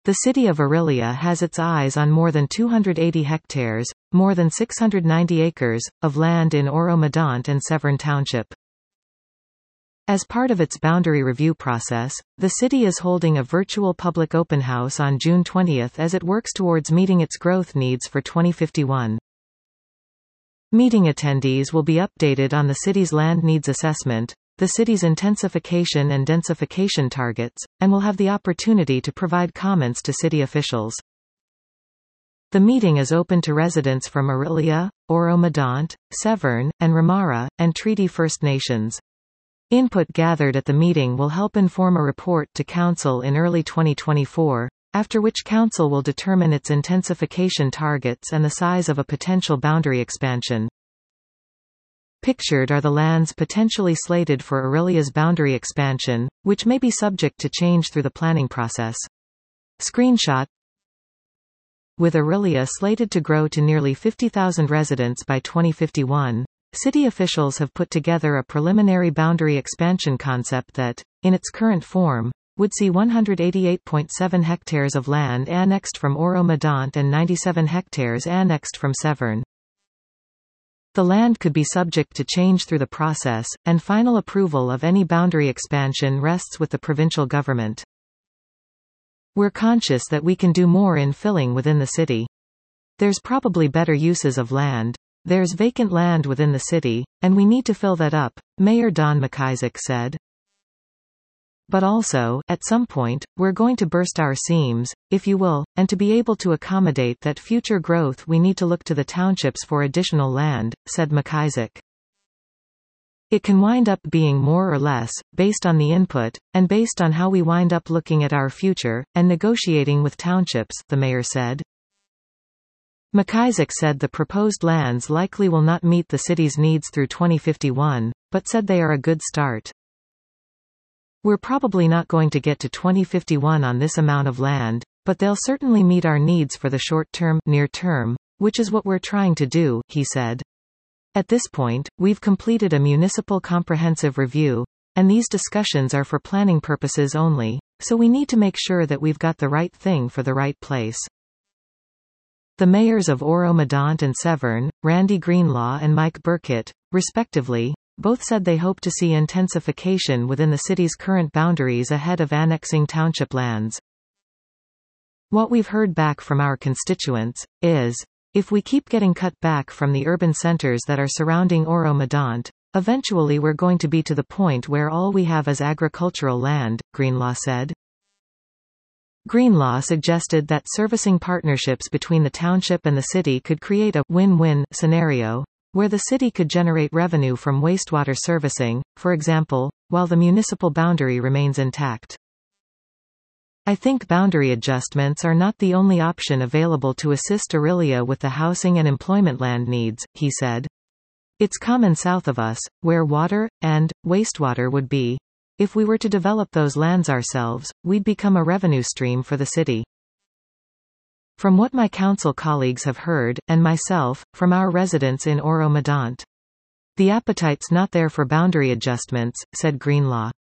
The city of Orillia has its eyes on more than 280 hectares, more than 690 acres, of land in Oro-Medonte and Severn Township. As part of its boundary review process, the city is holding a virtual public open house on June 20 as it works towards meeting its growth needs for 2051. Meeting attendees will be updated on the city's land needs assessment, the city's intensification and densification targets, and will have the opportunity to provide comments to city officials. The meeting is open to residents from Orillia, Oro-Medonte, Severn, and Ramara, and Treaty First Nations. Input gathered at the meeting will help inform a report to Council in early 2024, after which Council will determine its intensification targets and the size of a potential boundary expansion. Pictured are the lands potentially slated for Orillia's boundary expansion, which may be subject to change through the planning process. Screenshot. With Orillia slated to grow to nearly 50,000 residents by 2051, city officials have put together a preliminary boundary expansion concept that, in its current form, would see 188.7 hectares of land annexed from Oro-Medonte and 97 hectares annexed from Severn. The land could be subject to change through the process, and final approval of any boundary expansion rests with the provincial government. We're conscious that we can do more in filling within the city. There's probably better uses of land. There's vacant land within the city, and we need to fill that up, Mayor Don McIsaac said. But also, at some point, we're going to burst our seams, if you will, and to be able to accommodate that future growth we need to look to the townships for additional land, said McIsaac. It can wind up being more or less, based on the input, and based on how we wind up looking at our future, and negotiating with townships, the mayor said. McIsaac said the proposed lands likely will not meet the city's needs through 2051, but said they are a good start. We're probably not going to get to 2051 on this amount of land, but they'll certainly meet our needs for the short term, near term, which is what we're trying to do, he said. At this point, we've completed a municipal comprehensive review, and these discussions are for planning purposes only, so we need to make sure that we've got the right thing for the right place. The mayors of Oro-Medonte and Severn, Randy Greenlaw and Mike Burkett, respectively, both said they hope to see intensification within the city's current boundaries ahead of annexing township lands. What we've heard back from our constituents is, if we keep getting cut back from the urban centers that are surrounding Oro-Medonte, eventually we're going to be to the point where all we have is agricultural land, Greenlaw said. Greenlaw suggested that servicing partnerships between the township and the city could create a win-win scenario, where the city could generate revenue from wastewater servicing, for example, while the municipal boundary remains intact. I think boundary adjustments are not the only option available to assist Orillia with the housing and employment land needs, he said. It's common south of us, where water, and, wastewater would be. If we were to develop those lands ourselves, we'd become a revenue stream for the city. From what my council colleagues have heard, and myself, from our residents in Oro-Medonte, the appetite's not there for boundary adjustments, said Greenlaw.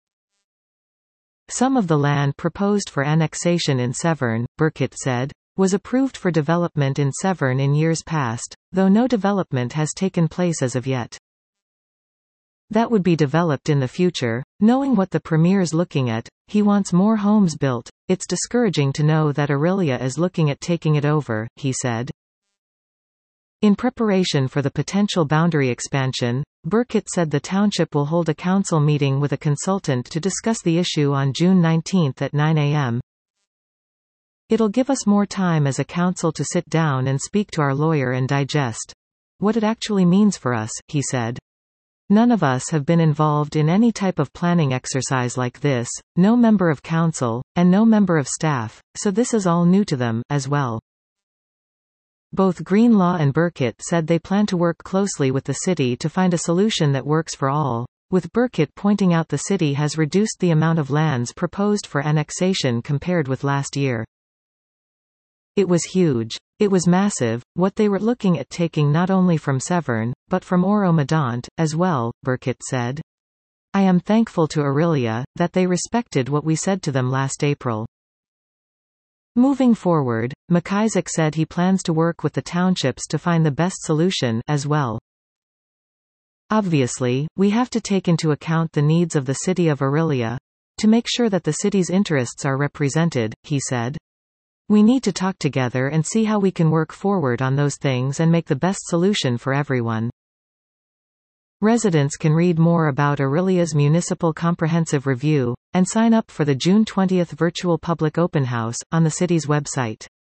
Some of the land proposed for annexation in Severn, Burkett said, was approved for development in Severn in years past, though no development has taken place as of yet. That would be developed in the future. Knowing what the Premier's looking at, he wants more homes built. It's discouraging to know that Orillia is looking at taking it over, he said. In preparation for the potential boundary expansion, Burkett said the township will hold a council meeting with a consultant to discuss the issue on June 19 at 9 a.m. It'll give us more time as a council to sit down and speak to our lawyer and digest what it actually means for us, he said. None of us have been involved in any type of planning exercise like this, no member of council, and no member of staff, so this is all new to them, as well. Both Greenlaw and Burkett said they plan to work closely with the city to find a solution that works for all, with Burkett pointing out the city has reduced the amount of lands proposed for annexation compared with last year. It was huge. It was massive, what they were looking at taking not only from Severn, but from Oro-Medonte, as well, Burkett said. I am thankful to Orillia, that they respected what we said to them last April. Moving forward, McIsaac said he plans to work with the townships to find the best solution as well. Obviously, we have to take into account the needs of the city of Orillia to make sure that the city's interests are represented, he said. We need to talk together and see how we can work forward on those things and make the best solution for everyone. Residents can read more about Orillia's Municipal Comprehensive Review and sign up for the June 20 virtual public open house on the city's website.